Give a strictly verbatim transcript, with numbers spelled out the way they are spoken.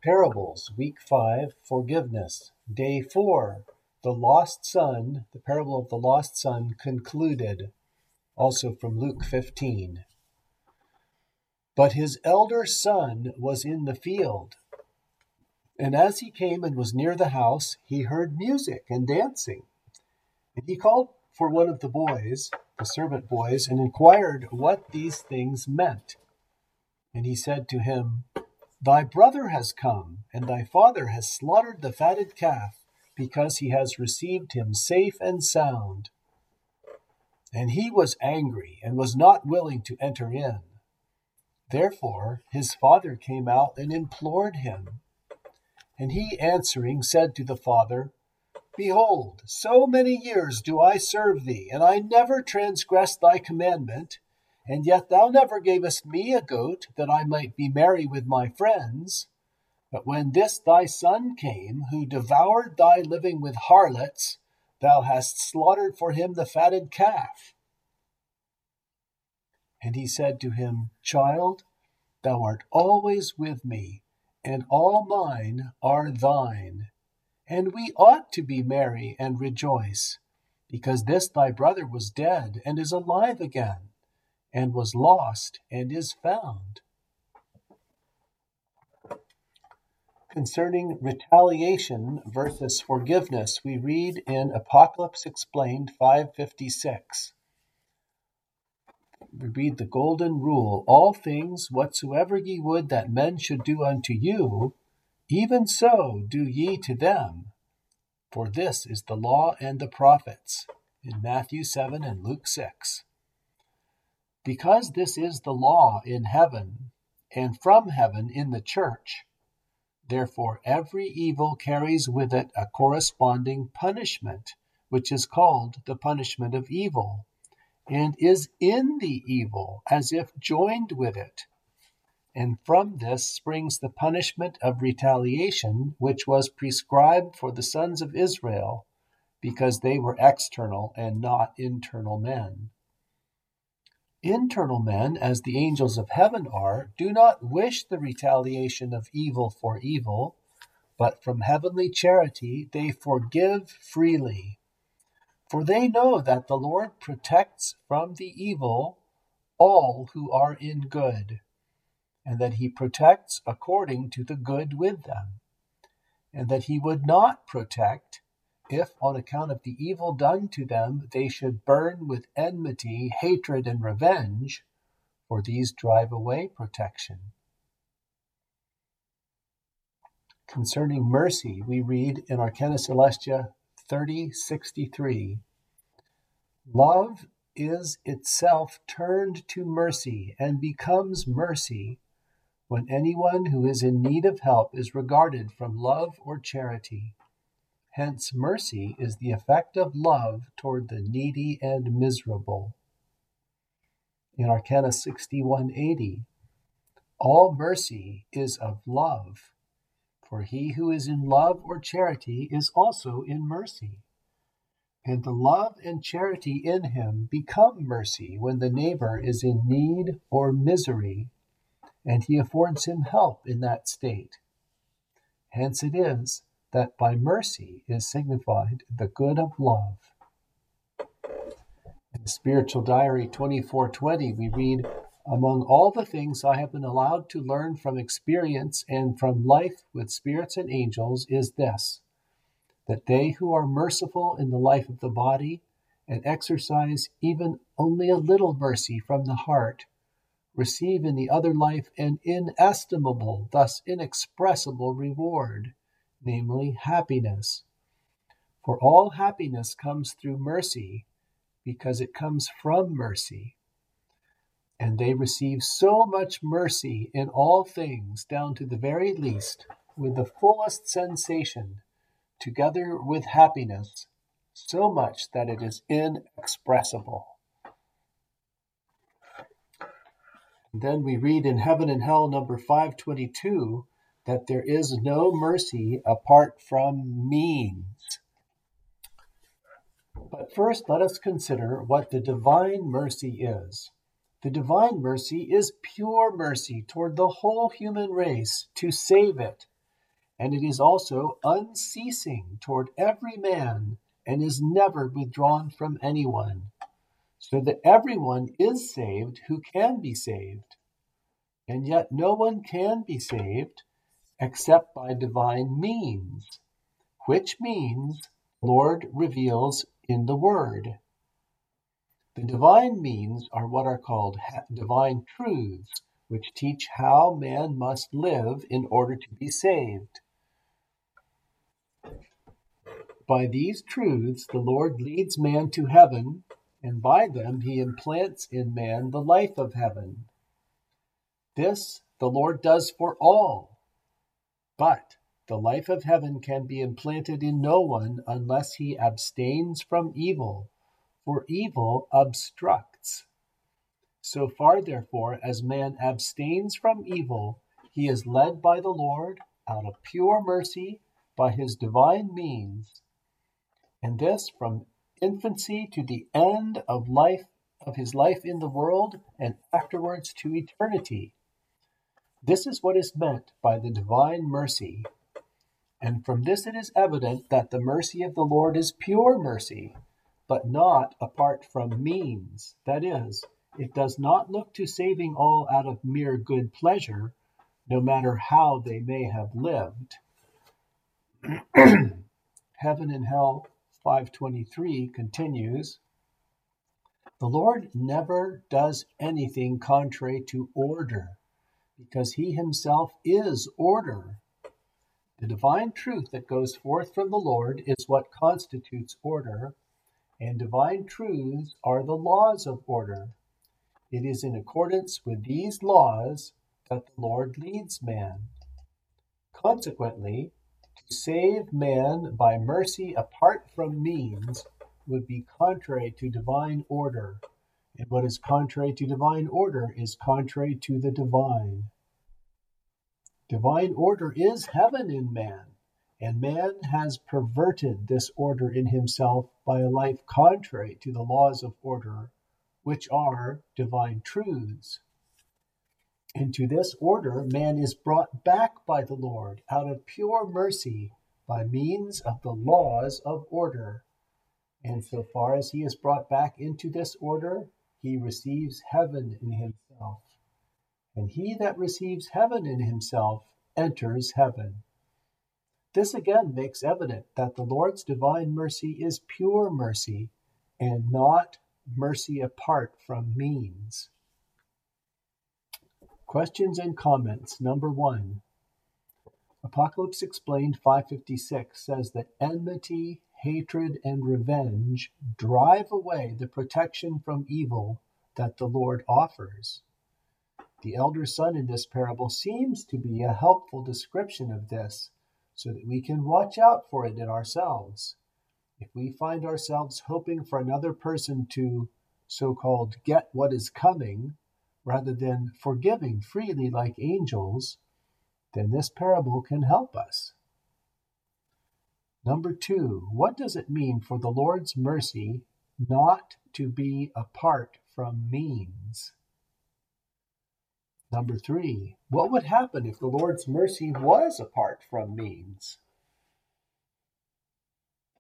Parables, Week five, Forgiveness. Day four, The Lost Son, the parable of the lost son concluded, also from Luke fifteen. But his elder son was in the field, and as he came and was near the house, he heard music and dancing. And he called for one of the boys, the servant boys, and inquired what these things meant. And he said to him, Thy brother has come, and thy father has slaughtered the fatted calf, because he has received him safe and sound. And he was angry, and was not willing to enter in. Therefore his father came out and implored him. And he answering said to the father, Behold, so many years do I serve thee, and I never transgressed thy commandment, and yet thou never gavest me a goat, that I might be merry with my friends. But when this thy son came, who devoured thy living with harlots, thou hast slaughtered for him the fatted calf. And he said to him, Child, thou art always with me, and all mine are thine. And we ought to be merry and rejoice, because this thy brother was dead, and is alive again, and was lost, and is found. Concerning retaliation versus forgiveness, we read in Apocalypse Explained five fifty-six. We read the golden rule, All things whatsoever ye would that men should do unto you, even so do ye to them. For this is the law and the prophets, in Matthew seven and Luke six. Because this is the law in heaven, and from heaven in the church, therefore every evil carries with it a corresponding punishment, which is called the punishment of evil, and is in the evil, as if joined with it. And from this springs the punishment of retaliation, which was prescribed for the sons of Israel, because they were external and not internal men. Internal men, as the angels of heaven are, do not wish the retaliation of evil for evil, but from heavenly charity they forgive freely. For they know that the Lord protects from the evil all who are in good, and that he protects according to the good with them, and that he would not protect if, on account of the evil done to them, they should burn with enmity, hatred, and revenge, for these drive away protection. Concerning mercy, we read in Arcana Celestia thirty sixty-three, Love is itself turned to mercy and becomes mercy when anyone who is in need of help is regarded from love or charity. Hence, mercy is the effect of love toward the needy and miserable. In Arcana sixty-one eighty, all mercy is of love, for he who is in love or charity is also in mercy. And the love and charity in him become mercy when the neighbor is in need or misery, and he affords him help in that state. Hence it is that by mercy is signified the good of love. In the Spiritual Diary twenty-four twenty, we read, Among all the things I have been allowed to learn from experience and from life with spirits and angels is this, that they who are merciful in the life of the body and exercise even only a little mercy from the heart receive in the other life an inestimable, thus inexpressible reward, namely happiness. For all happiness comes through mercy, because it comes from mercy. And they receive so much mercy in all things, down to the very least, with the fullest sensation, together with happiness, so much that it is inexpressible. And then we read in Heaven and Hell number five twenty-two that there is no mercy apart from means. But first, let us consider what the divine mercy is. The divine mercy is pure mercy toward the whole human race to save it, and it is also unceasing toward every man, and is never withdrawn from anyone, so that everyone is saved who can be saved. And yet no one can be saved except by divine means, which means the Lord reveals in the Word. The divine means are what are called divine truths, which teach how man must live in order to be saved. By these truths, the Lord leads man to heaven, and by them he implants in man the life of heaven. This the Lord does for all, but the life of heaven can be implanted in no one unless he abstains from evil, for evil obstructs. So far, therefore, as man abstains from evil, he is led by the Lord out of pure mercy by his divine means, and this from infancy to the end of life of his life in the world, and afterwards to eternity. This is what is meant by the divine mercy, and from this it is evident that the mercy of the Lord is pure mercy, but not apart from means. That is, it does not look to saving all out of mere good pleasure, no matter how they may have lived. Heaven and Hell five twenty-three continues, the Lord never does anything contrary to order, because he himself is order. The divine truth that goes forth from the Lord is what constitutes order, and divine truths are the laws of order. It is in accordance with these laws that the Lord leads man. Consequently, to save man by mercy apart from means would be contrary to divine order, and what is contrary to divine order is contrary to the divine. Divine order is heaven in man, and man has perverted this order in himself by a life contrary to the laws of order, which are divine truths. Into this order man is brought back by the Lord out of pure mercy by means of the laws of order. And so far as he is brought back into this order, he receives heaven in himself. And he that receives heaven in himself enters heaven. This again makes evident that the Lord's divine mercy is pure mercy and not mercy apart from means. Questions and comments. Number one. Apocalypse Explained five fifty-six says that enmity, hatred, and revenge drive away the protection from evil that the Lord offers. The elder son in this parable seems to be a helpful description of this, so that we can watch out for it in ourselves. If we find ourselves hoping for another person to, so-called, get what is coming, rather than forgiving freely like angels, then this parable can help us. Number two, what does it mean for the Lord's mercy not to be apart from means? Number three, what would happen if the Lord's mercy was apart from means?